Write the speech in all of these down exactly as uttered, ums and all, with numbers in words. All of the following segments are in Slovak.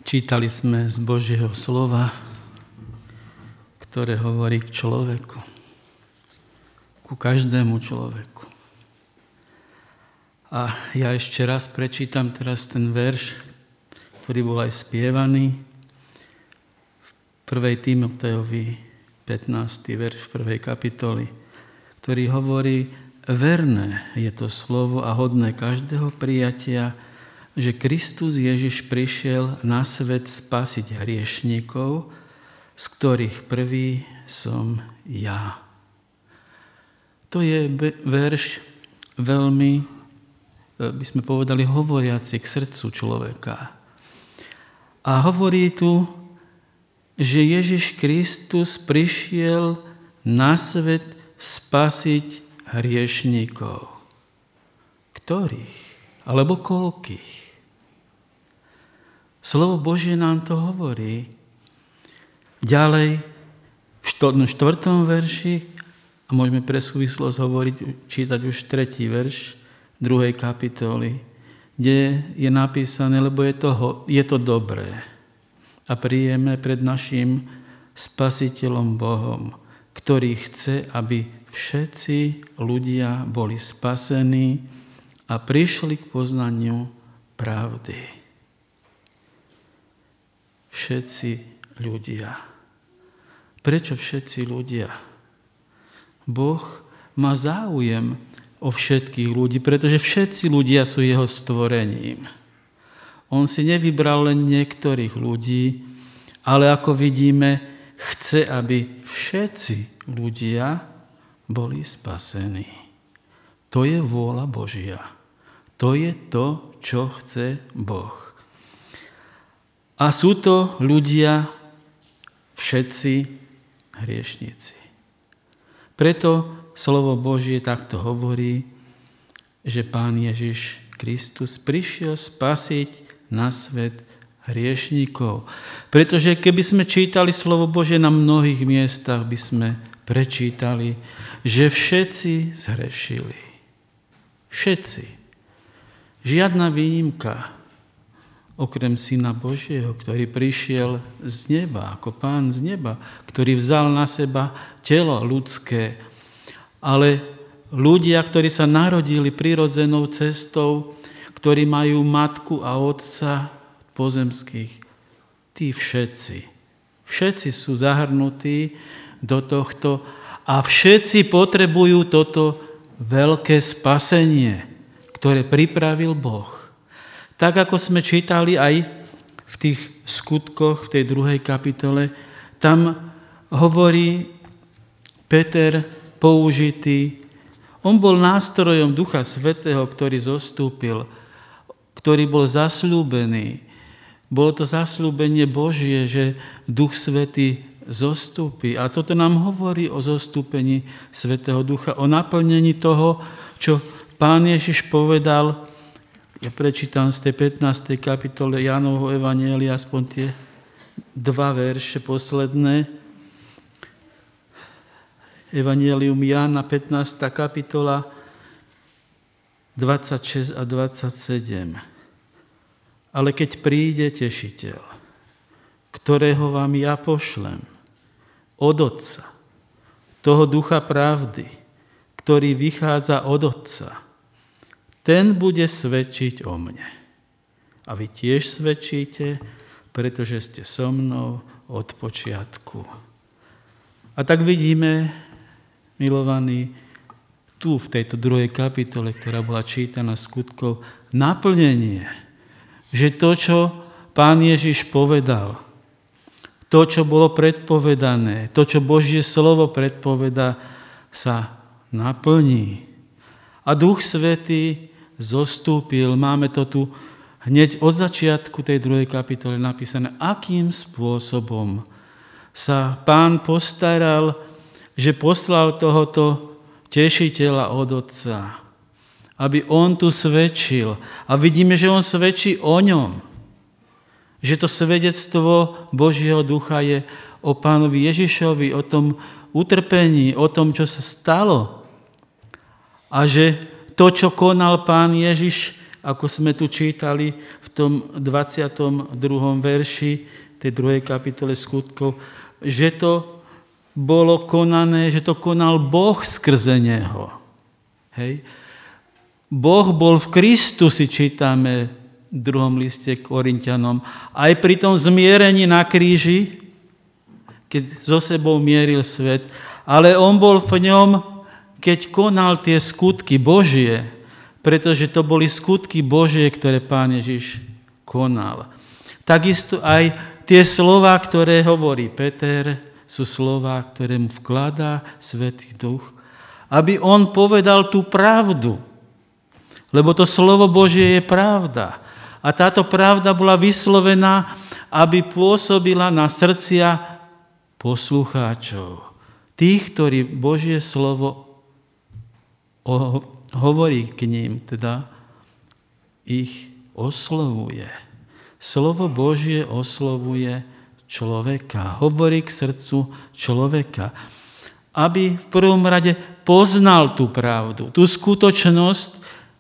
Čítali sme z Božieho slova, ktoré hovorí k človeku, ku každému človeku. A ja ešte raz prečítam teraz ten verš, ktorý bol aj spievaný v prvej Timotejovi, pätnásty verš v prvej kapitoli, ktorý hovorí: verné je to slovo a hodné každého prijatia, že Kristus Ježiš prišiel na svet spasiť hriešníkov, z ktorých prvý som ja. To je verš veľmi, by sme povedali, hovoriaci k srdcu človeka. A hovorí tu, že Ježiš Kristus prišiel na svet spasiť hriešníkov. Ktorých? Alebo koľkých? Slovo Božie nám to hovorí. Ďalej, v štvrtom verši, a môžeme pre súvislosť hovoriť, čítať už tretí verš druhej kapitoly, kde je napísané, lebo je to, je to dobré a príjemné pred našim Spasiteľom Bohom, ktorý chce, aby všetci ľudia boli spasení a prišli k poznaniu pravdy. Všetci ľudia. Prečo všetci ľudia? Boh má záujem o všetkých ľudí, pretože všetci ľudia sú jeho stvorením. On si nevybral len niektorých ľudí, ale ako vidíme, chce, aby všetci ľudia boli spasení. To je vôľa Božia. To je to, čo chce Boh. A sú to ľudia všetci hriešnici. Preto slovo Božie takto hovorí, že Pán Ježiš Kristus prišiel spasiť na svet hriešníkov. Pretože keby sme čítali slovo Božie na mnohých miestach, by sme prečítali, že všetci zhrešili. Všetci. Žiadna výnimka. Okrem Syna Božieho, ktorý prišiel z neba, ako Pán z neba, ktorý vzal na seba telo ľudské. Ale ľudia, ktorí sa narodili prirodzenou cestou, ktorí majú matku a otca pozemských, tí všetci, všetci sú zahrnutí do tohto a všetci potrebujú toto veľké spasenie, ktoré pripravil Boh. Tak, ako sme čítali aj v tých skutkoch, v tej druhej kapitole, tam hovorí Peter použitý. On bol nástrojom Ducha Svätého, ktorý zostúpil, ktorý bol zasľúbený. Bolo to zasľúbenie Božie, že Duch Svätý zostúpi. A toto nám hovorí o zostúpení Svätého Ducha, o naplnení toho, čo Pán Ježiš povedal. Ja prečítam z tej pätnástej kapitole Jánovho evanjelia aspoň tie dva verše posledné. Evanjelium Jána, pätnásta kapitola, dvadsaťšesť a dvadsaťsedem. Ale keď príde Tešiteľ, ktorého vám ja pošlem, od Otca, toho Ducha pravdy, ktorý vychádza od Otca, ten bude svedčiť o mne. A vy tiež svedčíte, pretože ste so mnou od počiatku. A tak vidíme, milovaní, tu v tejto druhej kapitole, ktorá bola čítaná skutkov, naplnenie, že to, čo Pán Ježiš povedal, to, čo bolo predpovedané, to, čo Božie slovo predpoveda, sa naplní. A Duch Svätý zostúpil. Máme to tu hneď od začiatku tej druhej kapitole napísané, akým spôsobom sa Pán postaral, že poslal tohoto Tešiteľa od Otca, aby on tu svedčil. A vidíme, že on svedčí o ňom. Že to svedectvo Božieho Ducha je o Pánovi Ježišovi, o tom utrpení, o tom, čo sa stalo. A že to, čo konal Pán Ježiš ako sme tu čítali v tom dvadsiatom druhom verši tej druhej kapitole Skutkov, že to bolo konané, že to konal Boh skrze neho. Hej. Boh bol v Kristusi, čítame v druhom liste Korinťanom, aj pri tom zmierení na kríži, keď so sebou mieril svet, ale on bol v ňom, keď konal tie skutky Božie, pretože to boli skutky Božie, ktoré Pán Ježiš konal. Takisto aj tie slová, ktoré hovorí Peter, sú slová, ktoré mu vkladá Svätý Duch, aby on povedal tú pravdu. Lebo to slovo Božie je pravda. A táto pravda bola vyslovená, aby pôsobila na srdcia poslucháčov. Tých, ktorí Božie slovo hovorí k ním, teda ich oslovuje. Slovo Božie oslovuje človeka, hovorí k srdcu človeka, aby v prvom rade poznal tú pravdu, tú skutočnosť,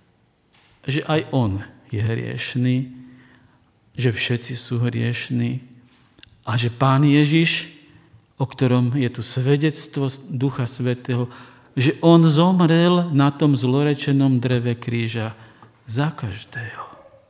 že aj on je hriešný, že všetci sú hriešní a že Pán Ježiš, o ktorom je tu svedectvo Ducha Svätého, že on zomrel na tom zlorečenom dreve kríža za každého.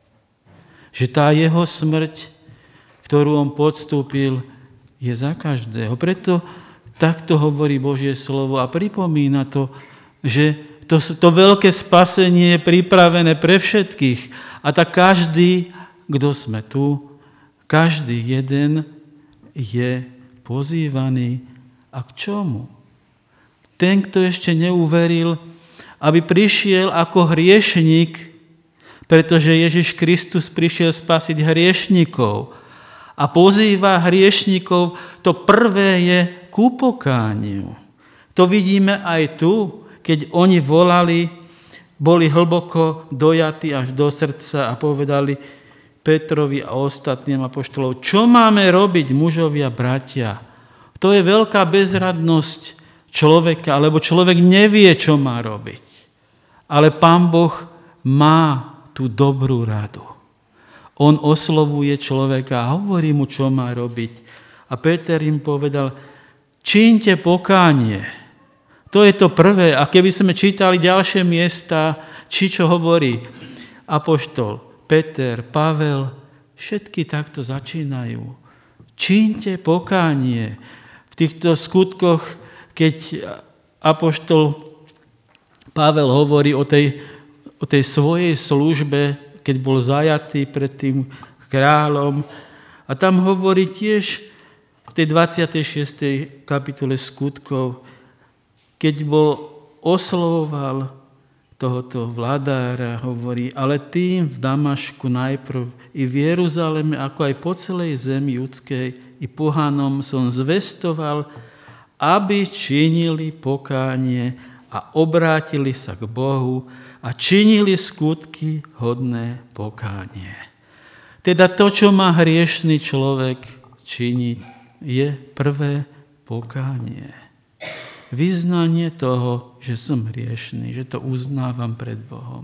Že tá jeho smrť, ktorú on podstúpil, je za každého. Preto takto hovorí Božie slovo a pripomína to, že to, to veľké spasenie je pripravené pre všetkých. A tak každý, kto sme tu, každý jeden je pozývaný. A k čomu? Ten, kto ešte neuveril, aby prišiel ako hriešnik, pretože Ježiš Kristus prišiel spasiť hriešnikov a pozýva hriešnikov, to prvé je ku pokániu. To vidíme aj tu, keď oni volali, boli hlboko dojatí až do srdca a povedali Petrovi a ostatným apoštolom, čo máme robiť, mužovia, bratia? To je veľká bezradnosť človeka, lebo človek nevie, čo má robiť. Ale Pán Boh má tú dobrú radu. On oslovuje človeka a hovorí mu, čo má robiť. A Peter im povedal, čínte pokánie. To je to prvé. A keby sme čítali ďalšie miesta, či čo hovorí apoštol Peter, Pavel, všetky takto začínajú. Čínte pokánie. V týchto skutkoch, keď apoštol Pavel hovorí o tej, o tej svojej službe, keď bol zajatý pred tým kráľom, a tam hovorí tiež v tej dvadsiatej šiestej kapitole skutkov, keď bol oslovoval tohoto vladára, hovorí, ale tým v Damašku najprv i v Jeruzaleme, ako aj po celej zemi judskej i pohanom som zvestoval, aby činili pokánie a obrátili sa k Bohu a činili skutky hodné pokánie. Teda to, čo má hriešný človek činiť, je prvé pokánie. Vyznanie toho, že som hriešný, že to uznávam pred Bohom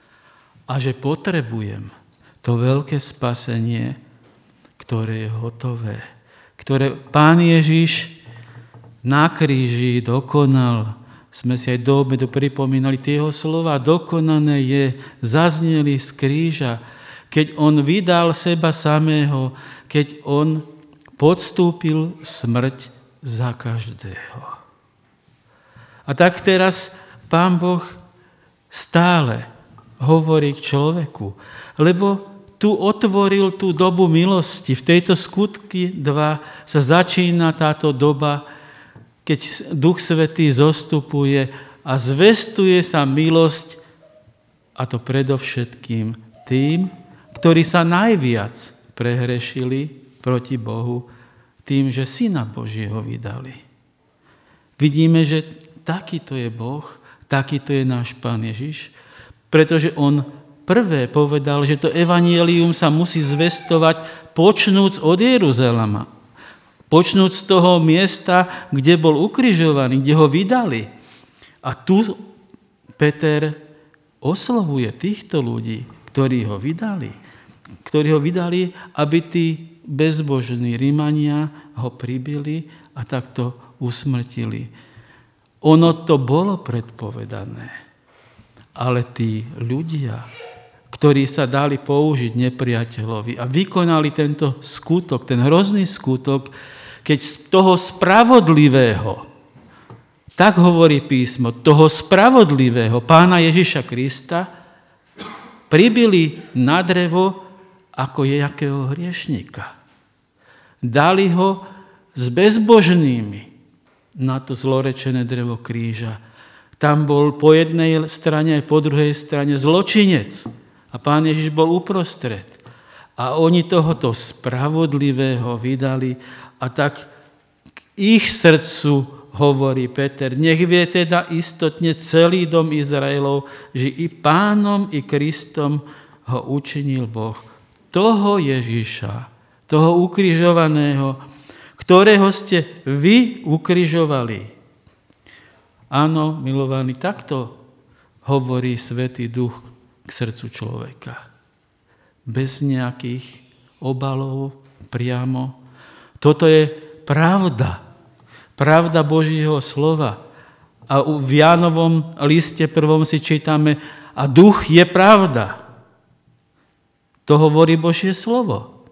a že potrebujem to veľké spasenie, ktoré je hotové, ktoré Pán Ježiš na kríži dokonal. Sme si aj do obedu pripomínali tie jeho slova. Dokonané je, zazneli z kríža, keď on vydal seba samého, keď on podstúpil smrť za každého. A tak teraz Pán Boh stále hovorí k človeku, lebo tu otvoril tú dobu milosti. V tejto skutky dva sa začína táto doba, keď Duch Svätý zostupuje a zvestuje sa milosť, a to predovšetkým tým, ktorí sa najviac prehrešili proti Bohu, tým, že Syna Božieho vydali. Vidíme, že takýto je Boh, takýto je náš Pán Ježiš, pretože on prvé povedal, že to evanjelium sa musí zvestovať počnúc od Jeruzalema. Počnúť z toho miesta, kde bol ukrižovaný, kde ho vydali. A tu Peter oslovuje týchto ľudí, ktorí ho vydali. Ktorí ho vydali, aby tí bezbožní Rímania ho pribili a takto usmrtili. Ono to bolo predpovedané, ale tí ľudia, ktorí sa dali použiť nepriateľovi a vykonali tento skutok, ten hrozný skutok, keď z toho spravodlivého, tak hovorí písmo, toho spravodlivého Pána Ježiša Krista pribili na drevo ako nejakého hriešnika. Dali ho s bezbožnými na to zlorečené drevo kríža. Tam bol po jednej strane aj po druhej strane zločinec a Pán Ježiš bol uprostred. A oni tohoto spravodlivého vydali a tak k ich srdcu hovorí Peter, nech vie teda istotne celý dom Izraelov, že i Pánom, i Kristom ho učinil Boh. Toho Ježiša, toho ukrižovaného, ktorého ste vy ukrižovali. Áno, milovaní, takto hovorí Svätý Duch k srdcu človeka. Bez nejakých obalov, priamo. Toto je pravda. Pravda Božieho slova. A v Jánovom liste prvom si čítame, a duch je pravda. To hovorí Božie slovo.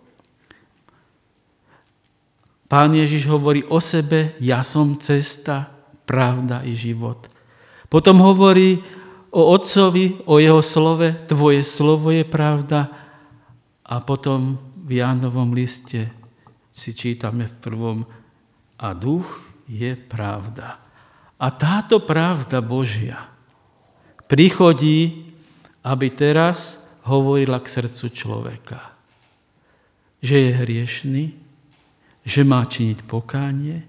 Pán Ježiš hovorí o sebe, ja som cesta, pravda i život. Potom hovorí o Otcovi, o jeho slove, tvoje slovo je pravda. A potom v Jánovom liste si čítame v prvom, a duch je pravda. A táto pravda Božia prichodí, aby teraz hovorila k srdcu človeka, že je hriešný, že má činiť pokánie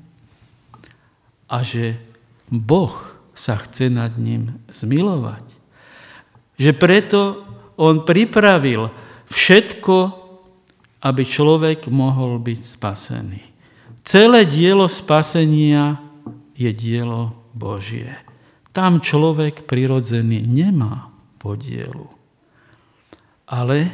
a že Boh sa chce nad ním zmilovať. Že preto on pripravil všetko, aby človek mohol byť spasený. Celé dielo spasenia je dielo Božie. Tam človek prirodzený nemá podielu. Ale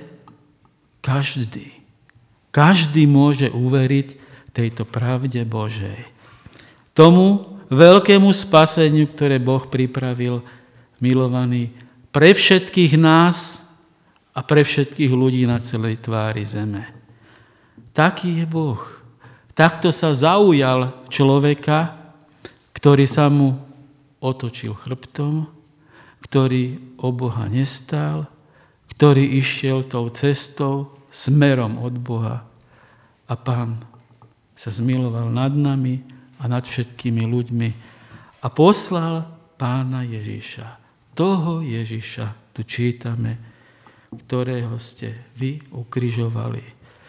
každý, každý môže uveriť tejto pravde Božej. Tomu veľkému spaseniu, ktoré Boh pripravil, milovaný, pre všetkých nás a pre všetkých ľudí na celej tvári zeme. Taký je Boh. Takto sa zaujal človeka, ktorý sa mu otočil chrbtom, ktorý o Boha nestál, ktorý išiel tou cestou smerom od Boha. A Pán sa zmiloval nad nami a nad všetkými ľuďmi a poslal Pána Ježiša. Toho Ježiša tu čítame, ktorého ste vy ukrižovali.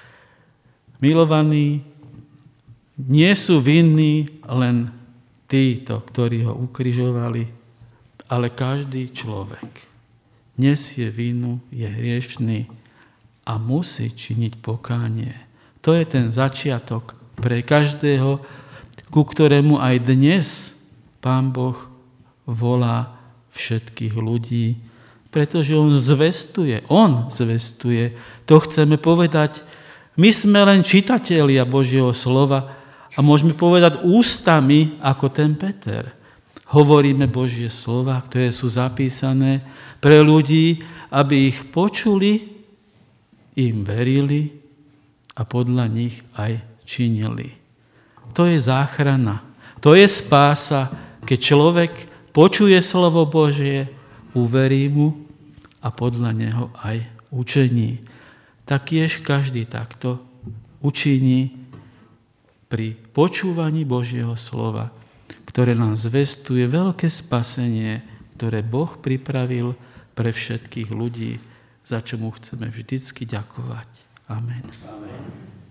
Milovaní, nie sú vinní len títo, ktorí ho ukrižovali, ale každý človek nesie vinu, je hriešný a musí činiť pokánie. To je ten začiatok pre každého, ku ktorému aj dnes Pán Boh volá všetkých ľudí, pretože on zvestuje, on zvestuje. To chceme povedať. My sme len čitatelia Božieho slova a môžeme povedať ústami ako ten Peter. Hovoríme Božie slova, ktoré sú zapísané pre ľudí, aby ich počuli, im verili a podľa nich aj činili. To je záchrana, to je spása, keď človek počuje slovo Božie, uverí mu a podľa neho aj učení. Taktiež každý takto učiní pri počúvaní Božieho slova, ktoré nám zvestuje veľké spasenie, ktoré Boh pripravil pre všetkých ľudí, za čo mu chceme vždycky ďakovať. Amen. Amen.